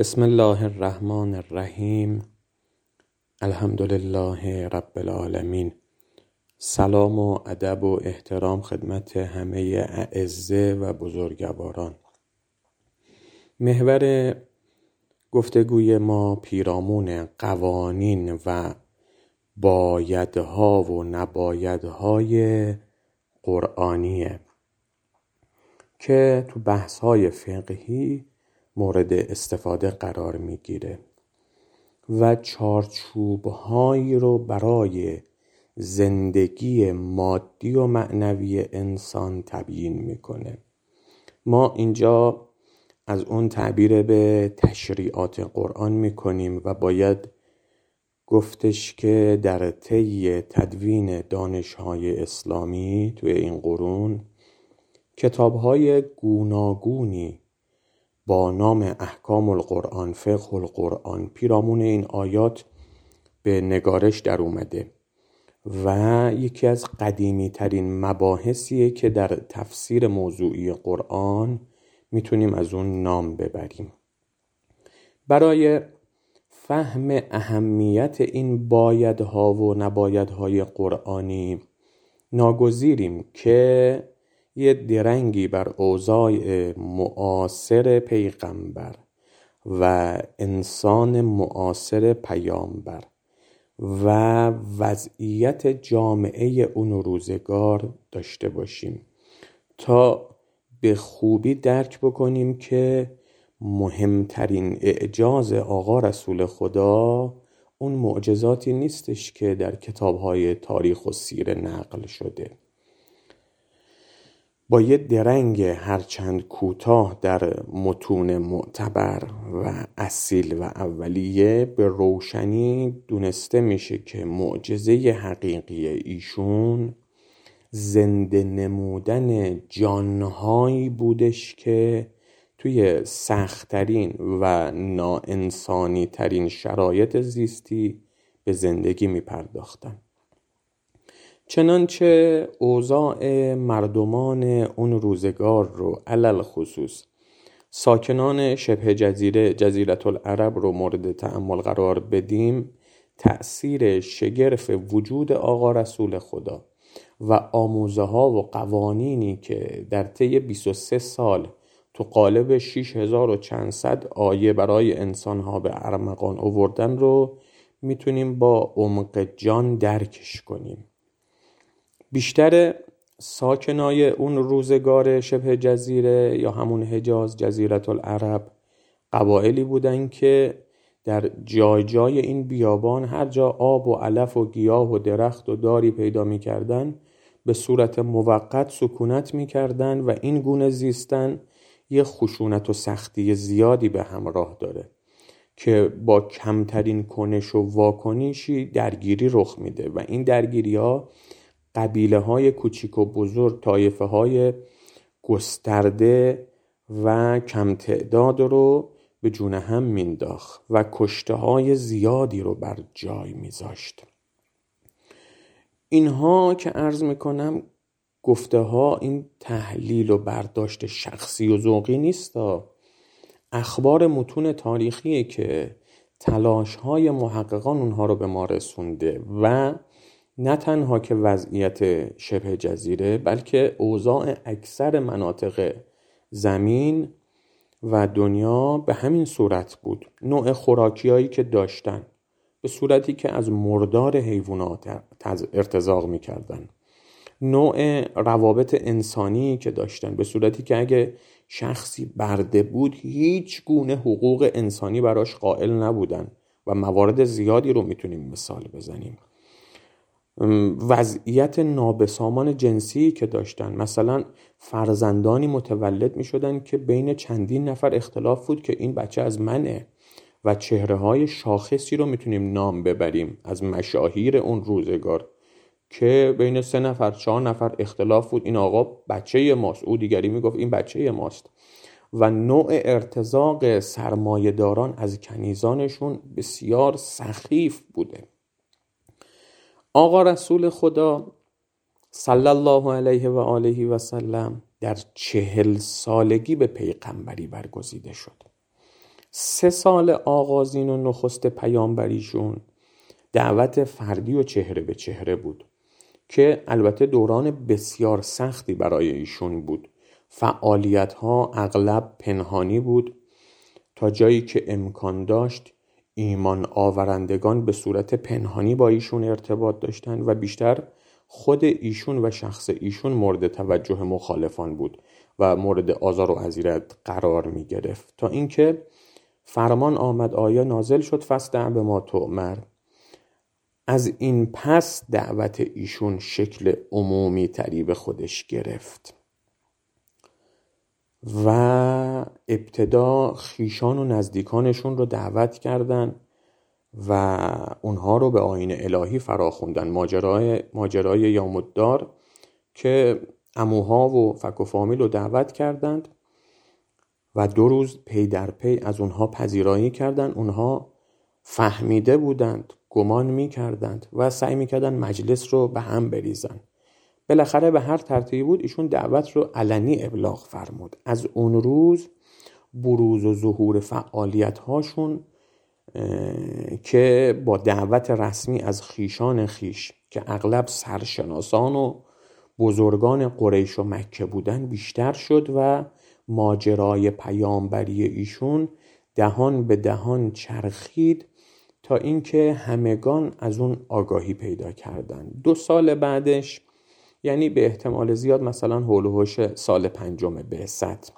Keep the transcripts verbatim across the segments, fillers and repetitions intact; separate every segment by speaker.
Speaker 1: بسم الله الرحمن الرحیم. الحمدلله رب العالمین. سلام و ادب و احترام خدمت همه اعزه و بزرگواران. محور گفتگوی ما پیرامون قوانین و بایدها و نبایدهای قرآنیه که تو بحث‌های فقهی مورد استفاده قرار میگیره و چارچوب‌هایی رو برای زندگی مادی و معنوی انسان تبیین میکنه. ما اینجا از اون تعبیر به تشریعات قرآن میکنیم و باید گفتش که در طی تدوین دانش‌های اسلامی توی این قرون کتاب‌های گوناگونی با نام احکام القرآن، فقه القرآن پیرامون این آیات به نگارش در اومده و یکی از قدیمی ترین مباحثیه که در تفسیر موضوعی قرآن میتونیم از اون نام ببریم. برای فهم اهمیت این بایدها و نبایدهای قرآنی ناگزیریم که یه درنگی بر اوضاع معاصر پیغمبر و انسان معاصر پیامبر و وضعیت جامعه اون روزگار داشته باشیم تا به خوبی درک بکنیم که مهمترین اعجاز آقا رسول خدا اون معجزاتی نیستش که در کتاب‌های تاریخ و سیره نقل شده. با یه درنگ هرچند کوتاه در متون معتبر و اصیل و اولیه به روشنی دونسته میشه که معجزه حقیقی ایشون زنده نمودن جانهایی بودش که توی سخت‌ترین و ناانسانی ترین شرایط زیستی به زندگی میپرداختن. چنانچه اوضاع مردمان اون روزگار رو علل خصوص ساکنان شبه جزیره جزیرة العرب رو مورد تأمل قرار بدیم، تأثیر شگرف وجود آقا رسول خدا و آموزه ها و قوانینی که در طی بیست و سه سال تو قالب شش هزار و چند صد آیه برای انسانها به ارمغان آوردن رو میتونیم با عمق جان درکش کنیم. بیشتر ساکنای اون روزگار شبه جزیره یا همون حجاز جزیرة العرب قبایلی بودن که در جای جای این بیابان هر جا آب و علف و گیاه و درخت و داری پیدا می کردن به صورت موقت سکونت می کردن و این گونه زیستن یه خشونت و سختی زیادی به همراه داره که با کمترین کنش و واکنشی درگیری رخ میده و این درگیری ها قبیله های کوچیک و بزرگ، طایفه های گسترده و کم تعداد رو به جون هم مینداخت و کشته های زیادی رو بر جای میذاشت. اینها که عرض میکنم گفته ها این تحلیل و برداشت شخصی و ذوقی نیست، اخبار متون تاریخیه که تلاش های محققان اونها رو به ما رسونده و نه تنها که وضعیت شبه جزیره بلکه اوضاع اکثر مناطق زمین و دنیا به همین صورت بود. نوع خوراکیایی که داشتن به صورتی که از مردار حیوانات ارتزاق می‌کردن، نوع روابط انسانی که داشتن به صورتی که اگه شخصی برده بود هیچ گونه حقوق انسانی براش قائل نبودن و موارد زیادی رو میتونیم مثال بزنیم. وضعیت نابسامان جنسی که داشتن، مثلا فرزندانی متولد می شدن که بین چندین نفر اختلاف بود که این بچه از منه و چهره های شاخصی رو میتونیم نام ببریم از مشاهیر اون روزگار که بین سه نفر چهار نفر اختلاف بود این آقا بچه ماست، او دیگری میگفت این بچه ماست و نوع ارتزاق سرمایه‌داران از کنیزانشون بسیار سخیف بوده. آقا رسول خدا صلی الله علیه و آله و سلم در چهل سالگی به پیغمبری برگزیده شد سه سال آغازین و نخست پیامبریشون دعوت فردی و چهره به چهره بود که البته دوران بسیار سختی برای ایشون بود. فعالیت‌ها اغلب پنهانی بود تا جایی که امکان داشت. ایمان آورندگان به صورت پنهانی با ایشون ارتباط داشتند و بیشتر خود ایشون و شخص ایشون مورد توجه مخالفان بود و مورد آزار و اذیت قرار می گرفت، تا اینکه فرمان آمد، آیه نازل شد فاصدع بما تؤمر. از این پس دعوت ایشون شکل عمومی تری به خودش گرفت و ابتدا خیشان و نزدیکانشون رو دعوت کردن و اونها رو به آیین الهی فراخوندن. ماجرای ماجرای یوم الدار که عموها و فک و فامیل رو دعوت کردند و دو روز پی در پی از اونها پذیرایی کردند. اونها فهمیده بودند، گمان می کردند و سعی می کردند مجلس رو به هم بریزن. بالاخره به هر ترتیبی بود ایشون دعوت رو علنی ابلاغ فرمود. از اون روز بروز و ظهور فعالیت هاشون که با دعوت رسمی از خیشان خیش که اغلب سرشناسان و بزرگان قریش و مکه بودن بیشتر شد و ماجرای پیامبری ایشون دهان به دهان چرخید تا اینکه همگان از اون آگاهی پیدا کردن. دو سال بعدش، یعنی به احتمال زیاد مثلا حول و حوش سال پنجم بعثت،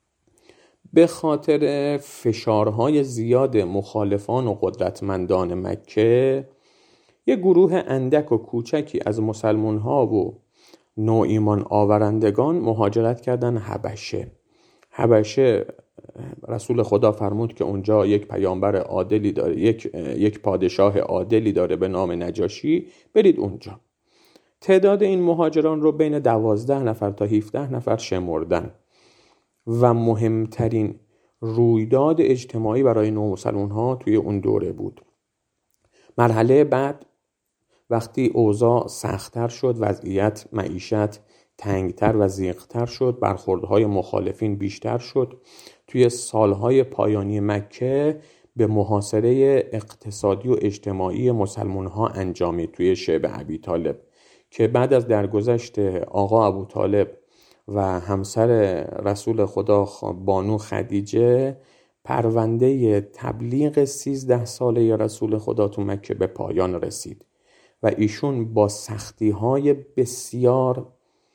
Speaker 1: به خاطر فشارهای زیاد مخالفان و قدرتمندان مکه یک گروه اندک و کوچکی از مسلمان‌ها و نوایمان آورندگان مهاجرت کردن حبشه. حبشه رسول خدا فرمود که اونجا یک پیامبر عادلی داره، یک یک پادشاه عادلی داره به نام نجاشی، برید اونجا. تعداد این مهاجران رو بین دوازده نفر تا هفده نفر شمردن و مهمترین رویداد اجتماعی برای نومسلمان ها توی اون دوره بود. مرحله بعد وقتی اوضاع سخت‌تر شد، وضعیت معیشت تنگتر و ضیق‌تر شد، برخوردهای مخالفین بیشتر شد، توی سالهای پایانی مکه به محاصره اقتصادی و اجتماعی مسلمان ها انجامید توی شعب ابی طالب که بعد از درگذشت آقا ابو طالب و همسر رسول خدا بانو خدیجه، پرونده تبلیغ سیزده ساله رسول خدا تو مکه به پایان رسید و ایشون با سختی‌های بسیار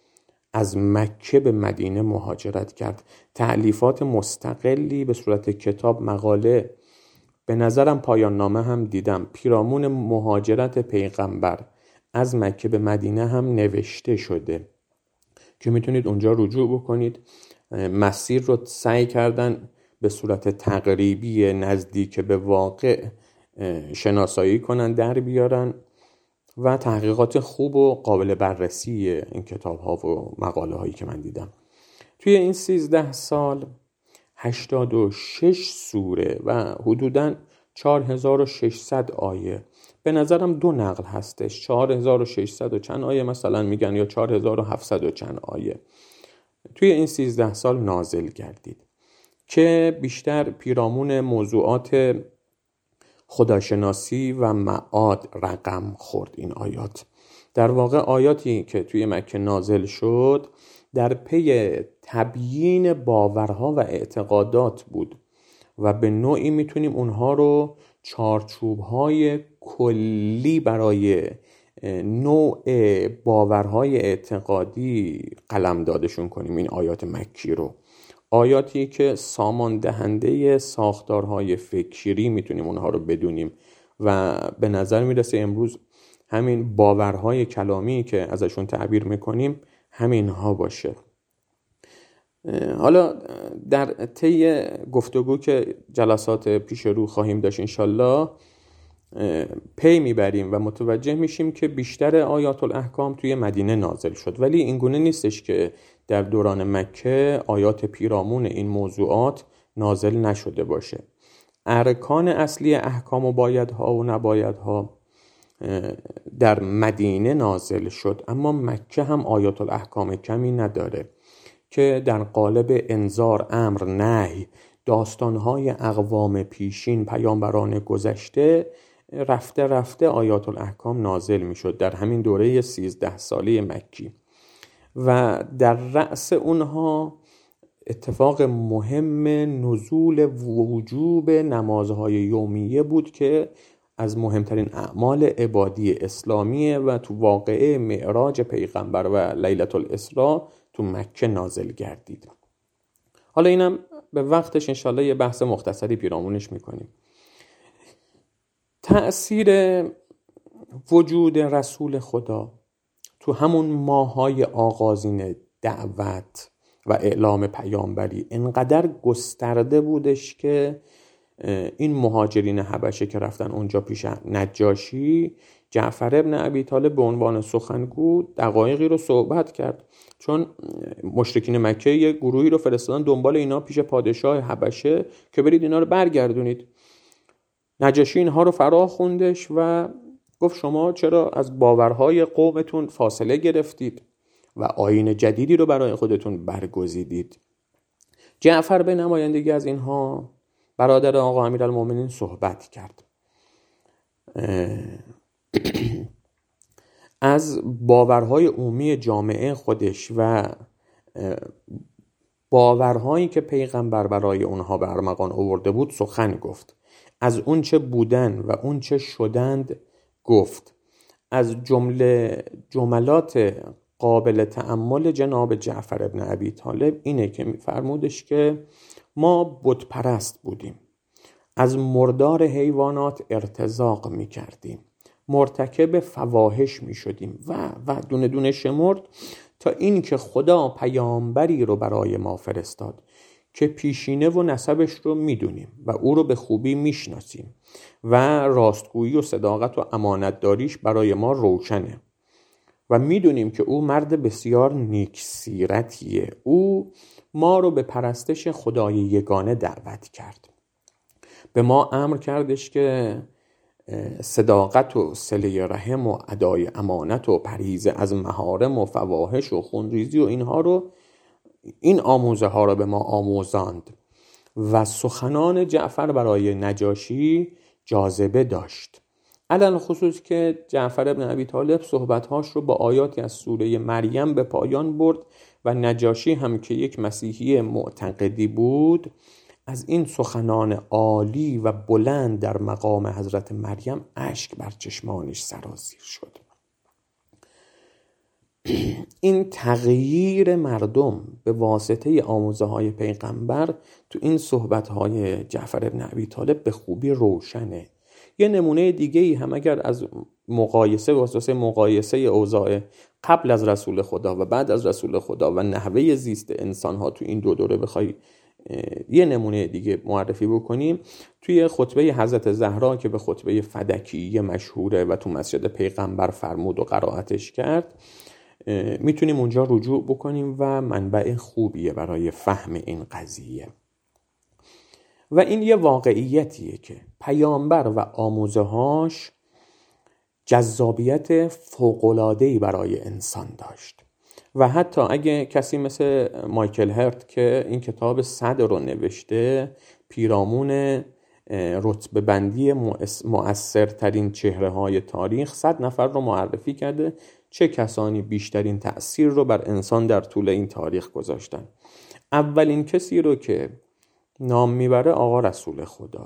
Speaker 1: از مکه به مدینه مهاجرت کرد. تألیفات مستقلی به صورت کتاب، مقاله، به نظرم پایان نامه هم دیدم، پیرامون مهاجرت پیغمبر از مکه به مدینه هم نوشته شده که میتونید اونجا رجوع بکنید. مسیر رو سعی کردن به صورت تقریبی نزدیک به واقع شناسایی کنن، در بیارن و تحقیقات خوب و قابل بررسی این کتاب ها و مقاله هایی که من دیدم. توی این سیزده سال هشتاد و شش سوره و حدوداً چهار هزار و ششصد آیه، به نظرم دو نقل هستش، چهار هزار و ششصد و چند آیه مثلا میگن یا چهار هزار و هفتصد و چند آیه توی این سیزده سال نازل گردید که بیشتر پیرامون موضوعات خداشناسی و معاد رقم خورد. این آیات در واقع آیاتی که توی مکه نازل شد در پی تبیین باورها و اعتقادات بود و به نوعی میتونیم اونها رو چارچوب‌های کلی برای نوع باورهای اعتقادی قلمدادشون کنیم. این آیات مکی رو، آیاتی که سامان دهنده ساختارهای فکری میتونیم اونها رو بدونیم و به نظر میرسه امروز همین باورهای کلامی که ازشون تعبیر میکنیم همین ها باشه. حالا در طی گفتگو که جلسات پیش رو خواهیم داشت انشالله پی میبریم و متوجه میشیم که بیشتر آیات الاحکام توی مدینه نازل شد، ولی این گونه نیستش که در دوران مکه آیات پیرامون این موضوعات نازل نشده باشه. ارکان اصلی احکام و بایدها و نبایدها در مدینه نازل شد، اما مکه هم آیات الاحکام کمی نداره که در قالب انذار، امر، نهی، داستانهای اقوام پیشین، پیامبران گذشته، رفته رفته آیات الاحکام نازل می شد در همین دوره سیزده ساله مکی. و در رأس اونها اتفاق مهم نزول وجوب نمازهای یومیه بود که از مهمترین اعمال عبادی اسلامیه و تو واقعه معراج پیغمبر و لیلة الاسراء تو مکه نازل گردید. حالا اینم به وقتش انشالله یه بحث مختصری پیرامونش میکنیم. تأثیر وجود رسول خدا تو همون ماهای آغازین دعوت و اعلام پیامبری انقدر گسترده بودش که این مهاجرین حبشه که رفتن اونجا پیش نجاشی، جعفر ابن ابی طالب به عنوان سخنگو دقایقی رو صحبت کرد، چون مشرکین مکه یه گروهی رو فرستادن دنبال اینا پیش پادشاه حبشه که برید اینا رو برگردونید. نجاشی اینها رو فرا خوندش و گفت شما چرا از باورهای قومتون فاصله گرفتید و آیین جدیدی رو برای خودتون برگزیدید. جعفر به نمایندگی از اینها برادر آقا امیرالمومنین صحبت کرد. از باورهای عمومی جامعه خودش و باورهایی که پیغمبر برای اونها به ارمغان آورده بود سخن گفت. از اون چه بودن و اون چه شدند گفت. از جمله جملات قابل تأمل جناب جعفر ابن ابی طالب اینه که می‌فرمودش که ما بت پرست بودیم، از مردار حیوانات ارتزاق می‌کردیم، مرتکب فواحش می‌شدیم و و دونه دونه شمرد تا این که خدا پیامبری رو برای ما فرستاد که پیشینه و نسبش رو میدونیم و او رو به خوبی میشناسیم و راستگویی و صداقت و امانتداریش برای ما روشنه و میدونیم که او مرد بسیار نیک سیرتیه. او ما رو به پرستش خدای یگانه دعوت کرد، به ما امر کردش که صداقت و صله رحم و ادای امانت و پرهیز از محارم و فواحش و خونریزی و اینها رو، این آموزه ها رو به ما آموزاند و سخنان جعفر برای نجاشی جاذبه داشت. علل خصوص که جعفر ابن ابی طالب صحبتهاش رو با آیاتی از سوره مریم به پایان برد و نجاشی هم که یک مسیحی معتقدی بود از این سخنان عالی و بلند در مقام حضرت مریم اشک بر چشمانش سرازیر شد. این تغییر مردم به واسطه آموزه های پیغمبر تو این صحبت های جعفر ابن ابی طالب به خوبی روشنه. یه نمونه دیگه ای هم اگر از مقایسه واسه مقایسه اوضاع قبل از رسول خدا و بعد از رسول خدا و نحوه زیست انسان ها تو این دو دوره بخوای یه نمونه دیگه معرفی بکنیم، توی خطبه حضرت زهرا که به خطبه فدکی مشهوره و تو مسجد پیغمبر فرمود و قرائتش کرد، میتونیم اونجا رجوع بکنیم و منبع خوبیه برای فهم این قضیه. و این یه واقعیتیه که پیامبر و آموزه‌هاش جذابیت فوق‌العاده‌ای برای انسان داشت و حتی اگه کسی مثل مایکل هرت که این کتاب صدر رو نوشته، پیرامون رتبه بندی مؤثرترین چهره های تاریخ، صد نفر رو معرفی کرده چه کسانی بیشترین تأثیر رو بر انسان در طول این تاریخ گذاشتن. اولین کسی رو که نام میبره آقا رسول خداه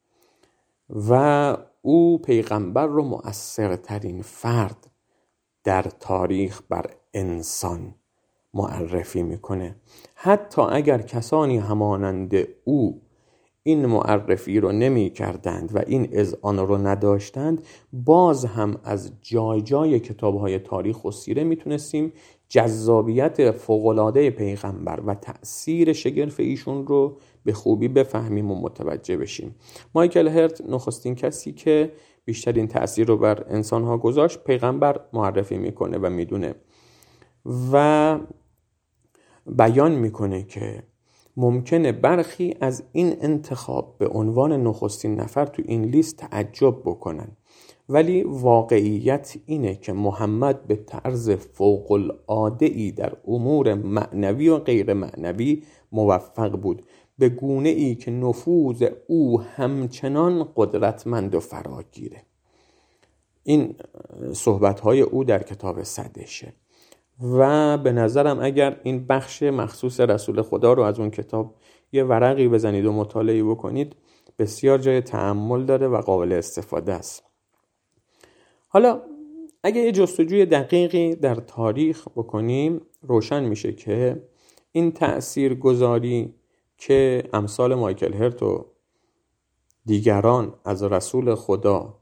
Speaker 1: و او پیغمبر رو مؤثرترین فرد در تاریخ بر انسان معرفی میکنه. حتی اگر کسانی همانند او این معرفی رو نمی کردند و این اذعان رو نداشتند، باز هم از جای جای کتاب‌های تاریخ و سیره میتونستیم جذابیت فوق‌العاده پیغمبر و تأثیر شگرف ایشون رو به خوبی بفهمیم و متوجه بشیم. مایکل هرت نخستین کسی که بیشترین تأثیر رو بر انسان‌ها گذاشت پیغمبر معرفی میکنه و میدونه و بیان میکنه که ممکنه برخی از این انتخاب به عنوان نخستین نفر تو این لیست تعجب بکنن، ولی واقعیت اینه که محمد به طرز فوق‌العاده‌ای در امور معنوی و غیر معنوی موفق بود. به گونه ای که نفوذ او همچنان قدرتمند و فراگیره. این صحبت‌های او در کتاب صدشه و به نظرم اگر این بخش مخصوص رسول خدا رو از اون کتاب یه ورقی بزنید و مطالعه بکنید بسیار جای تأمل داره و قابل استفاده است. حالا اگه یه جستجوی دقیقی در تاریخ بکنیم روشن میشه که این تأثیرگذاری که امثال مایکل هرت و دیگران از رسول خدا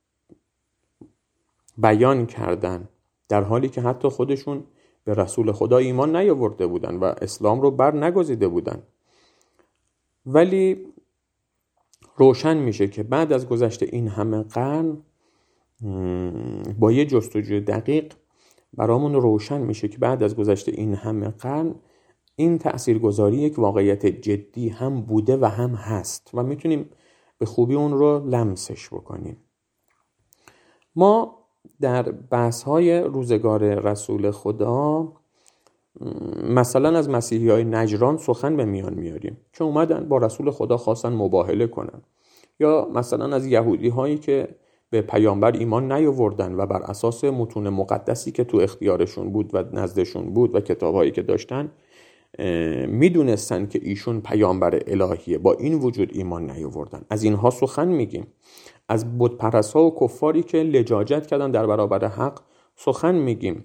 Speaker 1: بیان کردن در حالی که حتی خودشون به رسول خدا ایمان نیاورده بودن و اسلام رو بر نگزیده بودن، ولی روشن میشه که بعد از گذشت این همه قرن با یه جستجوی دقیق برامون روشن میشه که بعد از گذشت این همه قرن این تأثیرگذاری یک واقعیت جدی هم بوده و هم هست و میتونیم به خوبی اون رو لمسش بکنیم. ما در بحث‌های روزگار رسول خدا مثلا از مسیحی‌های نجران سخن به میان میاریم که اومدن با رسول خدا خواستن مباهله کنن، یا مثلا از یهودی‌هایی که به پیامبر ایمان نیاوردن و بر اساس متون مقدسی که تو اختیارشون بود و نزدشون بود و کتاب‌هایی که داشتن میدونستن که ایشون پیامبر الهیه، با این وجود ایمان نیاوردن. از اینها سخن میگیم. از بت پرست‌ها و کفاری که لجاجت کردن در برابر حق سخن میگیم.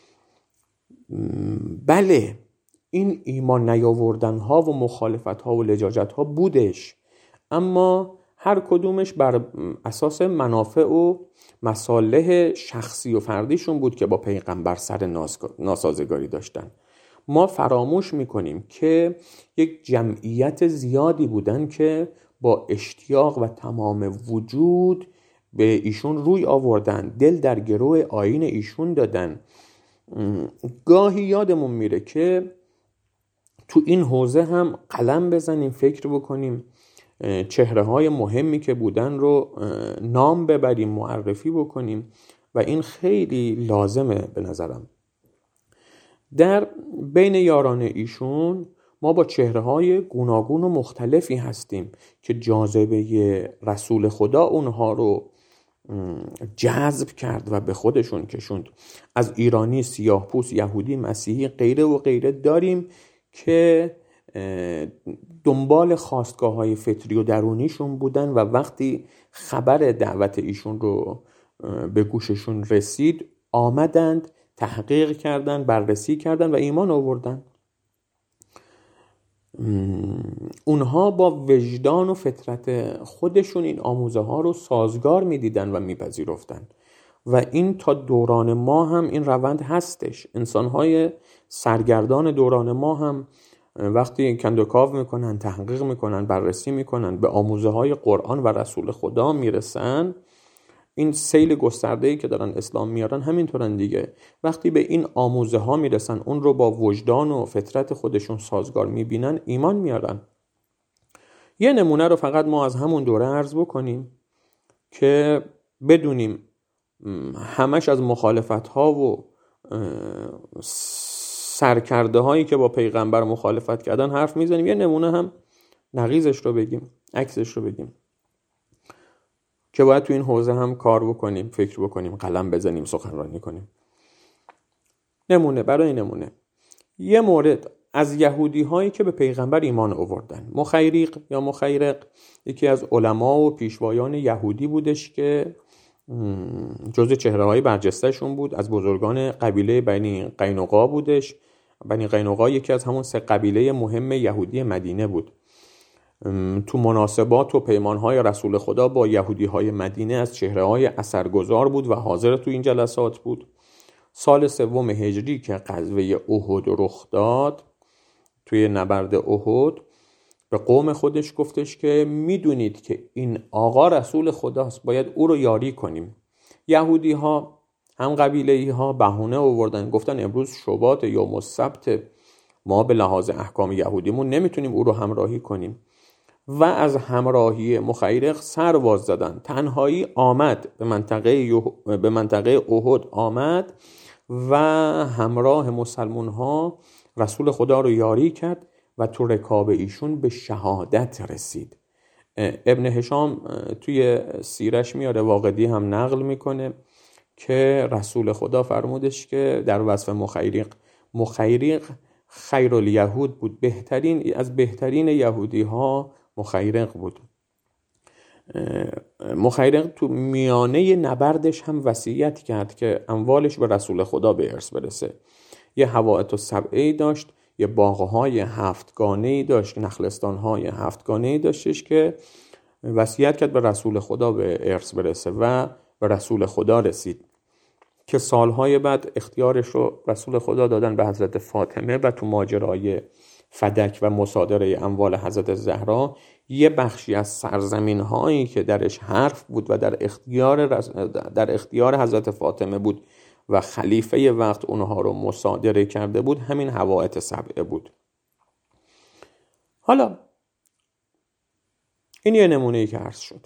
Speaker 1: بله، این ایمان نیاوردن ها و مخالفت ها و لجاجت ها بودش، اما هر کدومش بر اساس منافع و مصالح شخصی و فردیشون بود که با پیغمبر سر ناسازگاری داشتن. ما فراموش میکنیم که یک جمعیت زیادی بودن که با اشتیاق و تمام وجود به ایشون روی آوردن، دل در گروه آیین ایشون دادن. گاهی یادمون میره که تو این حوزه هم قلم بزنیم، فکر بکنیم، چهره های مهمی که بودن رو نام ببریم، معرفی بکنیم و این خیلی لازمه به نظرم. در بین یاران ایشون ما با چهره های گوناگون و مختلفی هستیم که جاذبه رسول خدا اونها رو جذب کرد و به خودشون کشوند. از ایرانی، سیاه‌پوست، یهودی، مسیحی، غیره و غیره داریم که دنبال خواستگاه‌های فطری و درونیشون بودن و وقتی خبر دعوت ایشون رو به گوششون رسید آمدند، تحقیق کردند، بررسی کردند و ایمان آوردند. اونها با وجدان و فطرت خودشون این آموزه ها رو سازگار میدیدن و میپذیرفتن و این تا دوران ما هم این روند هستش. انسان‌های سرگردان دوران ما هم وقتی کندوکاو میکنن، تحقیق میکنن، بررسی میکنن، به آموزه های قرآن و رسول خدا میرسن. این سیل گسترده‌ای که دارن اسلام میارن همینطورن دیگه. وقتی به این آموزه ها میرسن، اون رو با وجدان و فطرت خودشون سازگار میبینن، ایمان میارن. یه نمونه رو فقط ما از همون دوره عرض بکنیم که بدونیم همش از مخالفت ها و سرکرده هایی که با پیغمبر مخالفت کردن حرف میزنیم. یه نمونه هم نقیضش رو بگیم، عکسش رو بگیم که باید تو این حوزه هم کار بکنیم، فکر بکنیم، قلم بزنیم، سخنرانی کنیم. نمونه برای نمونه یه مورد از یهودی هایی که به پیغمبر ایمان آوردن. مخیرق یا مخیرق یکی از علما و پیشوایان یهودی بودش که جزء چهره‌های برجسته‌شون بود. از بزرگان قبیله بنی قینقاع بودش. بنی قینقاع یکی از همون سه قبیله مهم یهودی مدینه بود. تو مناسبات و پیمانهای رسول خدا با یهودی‌های مدینه از چهره‌های اثرگذار بود و حاضر تو این جلسات بود. سال سوم هجری که غزوه احد رخ داد، توی نبرد احد به قوم خودش گفتش که میدونید که این آقا رسول خداست، باید او رو یاری کنیم. یهودی ها، هم قبیله‌ای ها بهونه آوردن، گفتن امروز شباط یوم السبت، ما به لحاظ احکام یهودیمون نمیتونیم او رو همراهی کنیم و از همراهی مخیرق سر واز زدن. تنهایی آمد به منطقه به منطقه احد آمد و همراه مسلمان ها رسول خدا رو یاری کرد و تو رکاب ایشون به شهادت رسید. ابن هشام توی سیرش میاره، واقدی هم نقل میکنه که رسول خدا فرمودش که در وصف مخیرق مخیرق خیر الیهود بود، بهترین از بهترین یهودی ها مخیرق بود. مخیرق تو میانه نبردش هم وصیت کرد که اموالش به رسول خدا به ارث برسه. یه حوائط سبعی داشت، یه باغ‌های هفتگانه‌ای داشت، نخلستان‌های هفتگانه‌ای داشتش که وصیت کرد به رسول خدا به ارث برسه و به رسول خدا رسید که سالهای بعد اختیارش رو رسول خدا دادن به حضرت فاطمه و تو ماجرای فدک و مصادره اموال حضرت زهرا یه بخشی از سرزمین هایی که درش حرف بود و در اختیار در اختیار حضرت فاطمه بود و خلیفه وقت اونها رو مصادره کرده بود، همین حوائط سبعه بود. حالا این یه نمونه‌ای که عرض شد.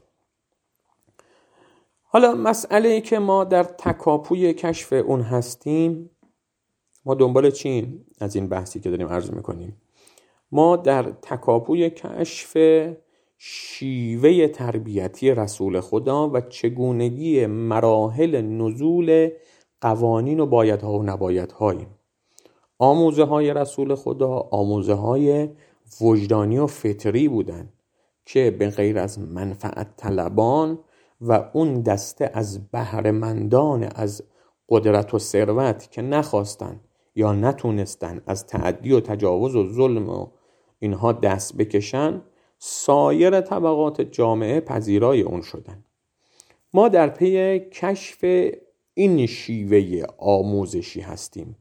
Speaker 1: حالا مسئله‌ای که ما در تکاپوی کشف اون هستیم، ما دنبال چیم از این بحثی که داریم عرض میکنیم؟ ما در تکاپوی کشف شیوه تربیتی رسول خدا و چگونگی مراحل نزول قوانین و بایدها و نبایدهاییم. آموزه های رسول خدا آموزه های وجدانی و فطری بودن که به غیر از منفعت طلبان و اون دسته از بهره‌مندان از قدرت و ثروت که نخواستن یا نتونستن از تعدی و تجاوز و ظلم و اینها دست بکشن، سایر طبقات جامعه پذیرای اون شدن. ما در پی کشف این شیوه آموزشی هستیم.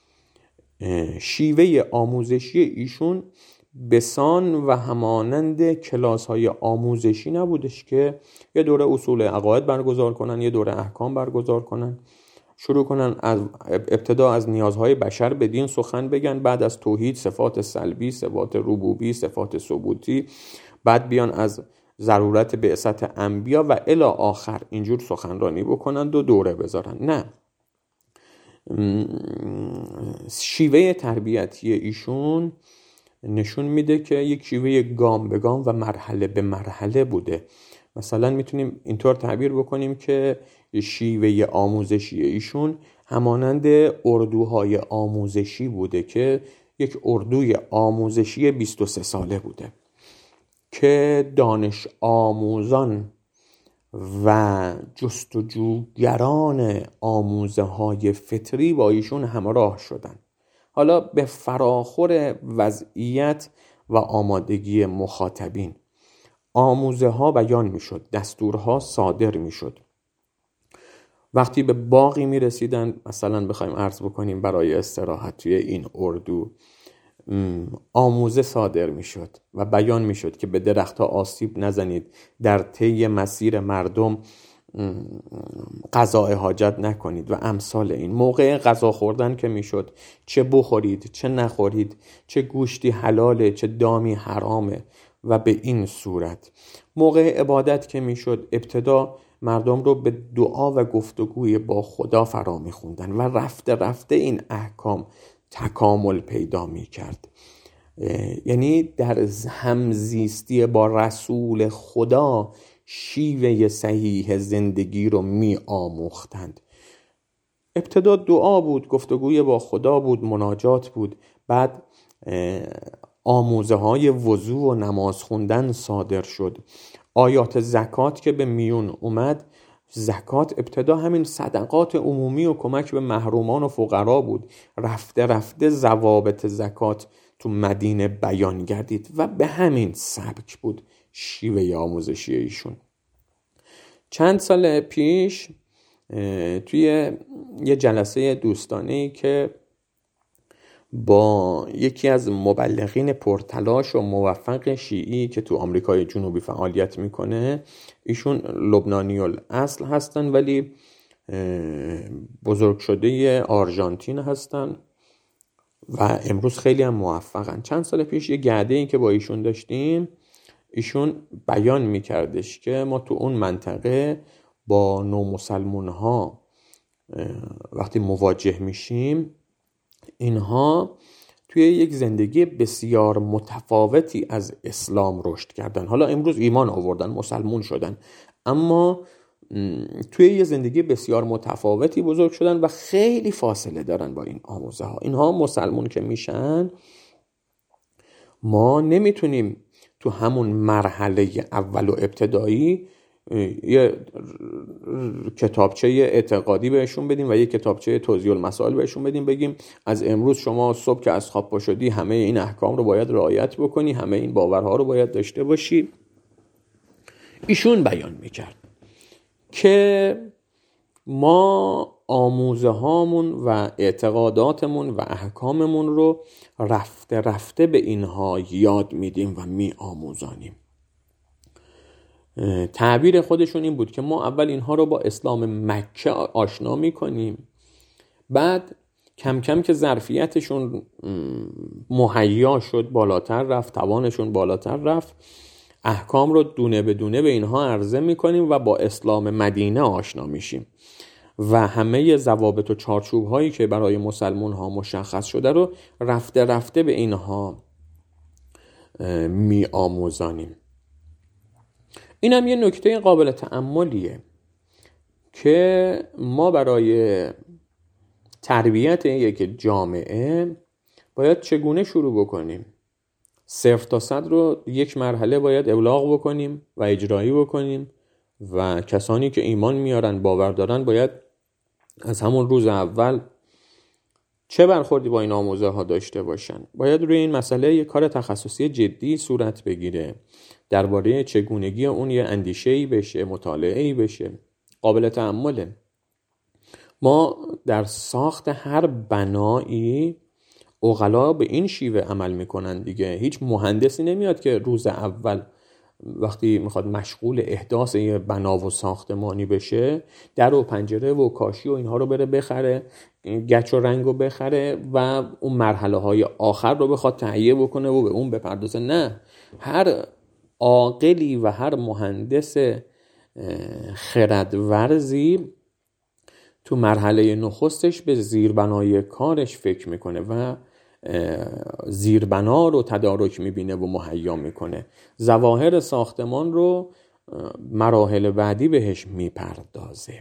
Speaker 1: شیوه آموزشی ایشون بسان و همانند کلاس های آموزشی نبودش که یه دوره اصول عقاید برگزار کنن، یه دوره احکام برگزار کنن، شروع کنن از ابتدا از نیازهای بشر به دین سخن بگن، بعد از توحید، صفات سلبی، صفات ربوبی، صفات ثبوتی، بعد بیان از ضرورت بعثت انبیا و الی آخر اینجور سخنرانی بکنن، دو دوره بذارن. نه، شیوه تربیتی ایشون نشون میده که یک شیوه گام به گام و مرحله به مرحله بوده. مثلا میتونیم اینطور تعبیر بکنیم که شیوه آموزشی ایشون همانند اردوهای آموزشی بوده که یک اردوی آموزشی بیست و سه ساله بوده که دانش آموزان و جستجوگران آموزه های فطری با ایشون همراه شدن. حالا به فراخور وضعیت و آمادگی مخاطبین آموزه ها بیان می شد، دستورها صادر می شد. وقتی به باقی می رسیدن، مثلا بخوایم عرض بکنیم برای استراحت توی این اردو، آموزه صادر می شد و بیان می شد که به درختها آسیب نزنید، در طی مسیر مردم غذا حاجت نکنید و امثال این. موقع غذا خوردن که می شد چه بخورید چه نخورید، چه گوشتی حلاله چه دامی حرامه و به این صورت. موقع عبادت که می شد ابتدا مردم رو به دعا و گفتگوی با خدا فرا می خوندن و رفته رفته این احکام تکامل پیدا می کرد. یعنی در همزیستی با رسول خدا شیوه صحیح زندگی رو می آموختند. ابتدا دعا بود، گفتگوی با خدا بود، مناجات بود، بعد آموزه های وضو و نماز خوندن صادر شد. آیات زکات که به میون اومد، زکات ابتدا همین صدقات عمومی و کمک به محرومان و فقرا بود، رفته رفته ضوابط زکات تو مدینه بیان گردید و به همین سبک بود شیوه آموزشی ایشون. چند سال پیش توی یه جلسه دوستانه‌ای که با یکی از مبلغین پرتلاش و موفق شیعی که تو آمریکای جنوبی فعالیت میکنه، ایشون لبنانی الاصل هستن ولی بزرگ شده آرژانتین هستن و امروز خیلی هم موفقن. چند سال پیش یه گرده این که با ایشون داشتیم، ایشون بیان میکردش که ما تو اون منطقه با نومسلمون ها وقتی مواجه میشیم، اینها توی یک زندگی بسیار متفاوتی از اسلام رشد کردن. حالا امروز ایمان آوردن، مسلمون شدن، اما توی یه زندگی بسیار متفاوتی بزرگ شدن و خیلی فاصله دارن با این آموزه ها. اینها مسلمون که میشن، ما نمیتونیم تو همون مرحله اول و ابتدایی یه کتابچه اعتقادی بهشون بدیم و یه کتابچه توضیح المسائل بهشون بدیم، بگیم از امروز شما صبح که از خواب پا شدی همه این احکام رو باید رعایت بکنی، همه این باورها رو باید داشته باشی. ایشون بیان میکرد که ما آموزه هامون و اعتقاداتمون و احکاممون رو رفته رفته به اینها یاد میدیم و می آموزانیم. تعبیر خودشون این بود که ما اول اینها رو با اسلام مکه آشنا میکنیم، بعد کم کم که ظرفیتشون مهیا شد، بالاتر رفت، توانشون بالاتر رفت، احکام رو دونه به دونه به اینها عرضه میکنیم و با اسلام مدینه آشنا میشیم و همه ضوابط و چارچوب هایی که برای مسلمان ها مشخص شده رو رفته رفته به اینها می آموزانیم. این هم یه نکته قابل تأملیه که ما برای تربیت یک جامعه باید چگونه شروع بکنیم. صفر تا صد رو یک مرحله باید ابلاغ بکنیم و اجرایی بکنیم و کسانی که ایمان میارن، باور دارن، باید از همون روز اول چه برخوردی با این آموزه ها داشته باشن. باید روی این مسئله یک کار تخصصی جدی صورت بگیره، درباره چگونگی اون یه اندیشه‌ای بشه، مطالعه‌ای بشه. قابل تأمله. ما در ساخت هر بنایی عقلا به این شیوه عمل میکنن دیگه. هیچ مهندسی نمیاد که روز اول وقتی میخواد مشغول احداث یه بنا و ساختمانی بشه، در و پنجره و کاشی و اینها رو بره بخره، گچ و رنگ رو بخره و اون مرحله های آخر رو بخواد تهیه بکنه و به اون بپردازه. نه، هر عاقلی و هر مهندس خردورزی تو مرحله نخستش به زیربنای کارش فکر میکنه و زیربنا رو تدارک میبینه و مهیا میکنه، ظواهر ساختمان رو مراحل بعدی بهش میپردازه.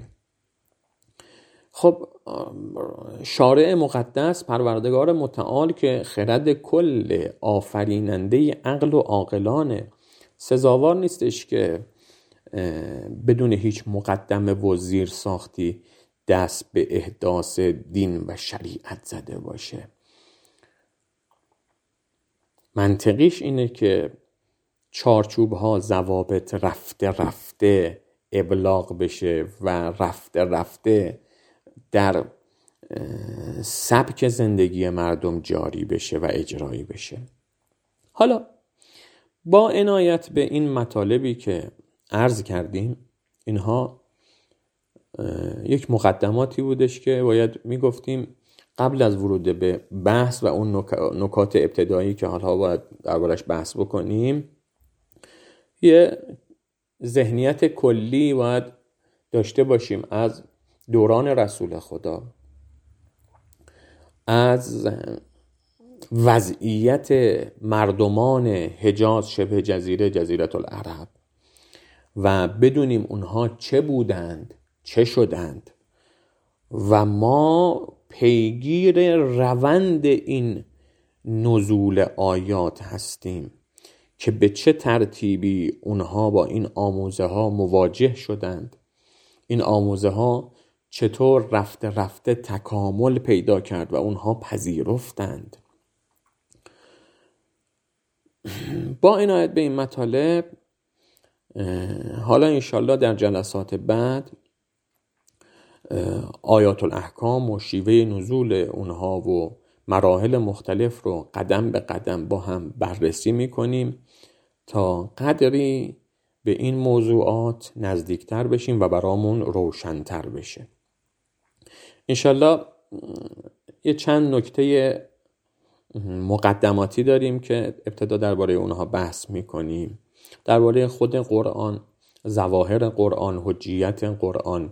Speaker 1: خب شارع مقدس، پروردگار متعال که خرد کل آفریننده عقل و عاقلانه، سزاوار نیستش که بدون هیچ مقدمه و زیر ساختی دست به احداث دین و شریعت زده باشه. منطقیش اینه که چارچوب ها، ضوابط رفته رفته ابلاغ بشه و رفته رفته در سبک زندگی مردم جاری بشه و اجرایی بشه. حالا با عنایت به این مطالبی که عرض کردیم، اینها یک مقدماتی بودش که باید میگفتیم قبل از ورود به بحث و اون نکات ابتدایی که حالا باید دربارش بحث بکنیم، یه ذهنیت کلی باید داشته باشیم از دوران رسول خدا، از وضعیت مردمان حجاز، شبه جزیره، جزیره العرب، و بدونیم اونها چه بودند، چه شدند و ما پیگیر روند این نزول آیات هستیم که به چه ترتیبی اونها با این آموزه ها مواجه شدند، این آموزه ها چطور رفته رفته تکامل پیدا کرد و اونها پذیرفتند. با عنایت به این مطالب، حالا انشالله در جلسات بعد آیات الاحکام و شیوه نزول اونها و مراحل مختلف رو قدم به قدم با هم بررسی میکنیم تا قدری به این موضوعات نزدیکتر بشیم و برامون روشن‌تر بشه. انشالله یه چند نکته مقدماتی داریم که ابتدا درباره اونها بحث میکنیم، درباره خود قرآن، ظواهر قرآن، حجیت قرآن،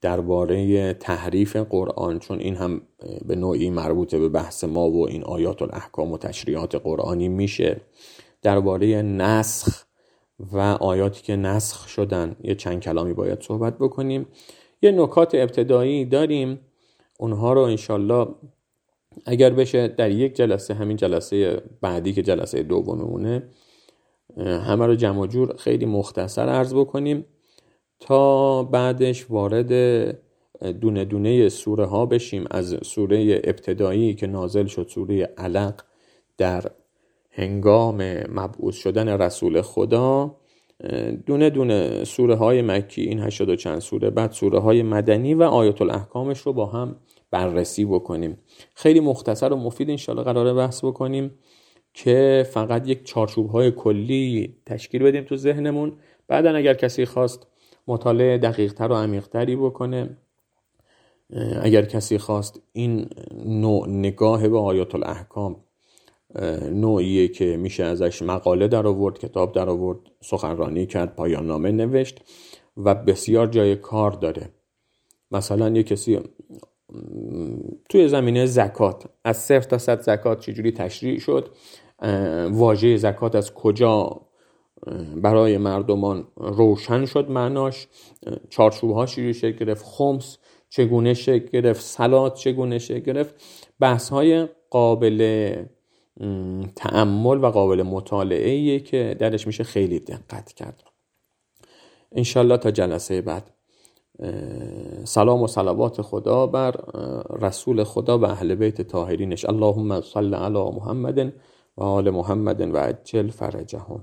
Speaker 1: درباره تحریف قرآن، چون این هم به نوعی مربوط به بحث ما و این آیات الاحکام و تشریعات قرآنی میشه. درباره نسخ و آیاتی که نسخ شدن یه چند کلامی باید صحبت بکنیم. یه نکات ابتدایی داریم، اونها رو انشالله اگر بشه در یک جلسه، همین جلسه بعدی که جلسه دوممونه، همه رو جمع جور خیلی مختصر عرض بکنیم تا بعدش وارد دونه دونه سوره ها بشیم. از سوره ابتدایی که نازل شد، سوره علق، در هنگام مبعوث شدن رسول خدا، دونه دونه سوره های مکی، این هشتاد و چند سوره، بعد سوره های مدنی و آیات الاحکامش رو با هم بررسی بکنیم. خیلی مختصر و مفید انشالله قراره بحث بکنیم که فقط یک چارچوب های کلی تشکیل بدیم تو ذهنمون. بعداً اگر کسی خواست مطالعه دقیق تر و عمیق تری بکنه، اگر کسی خواست این نوع نگاه به آیات الاحکام نوعیه که میشه ازش مقاله در آورد، کتاب در آورد، سخنرانی کرد، پایان نامه نوشت و بسیار جای کار داره. مثلا یک کسی توی زمینه زکات، از صفر تا صد زکات چجوری تشریع شد، واژه زکات از کجا برای مردمان روشن شد معناش، چارچوب‌ها چجوری شکل گرفت، خمس چگونه شکل گرفت، صلات چگونه شکل گرفت، بحث‌های قابل تأمل و قابل مطالعه‌ایه که درش میشه خیلی دقت کرد. انشالله تا جلسه بعد. سلام و صلوات خدا بر رسول خدا و اهل بیت طاهرینش. اللهم صل علی محمد و آل محمد و عجل فرجهم.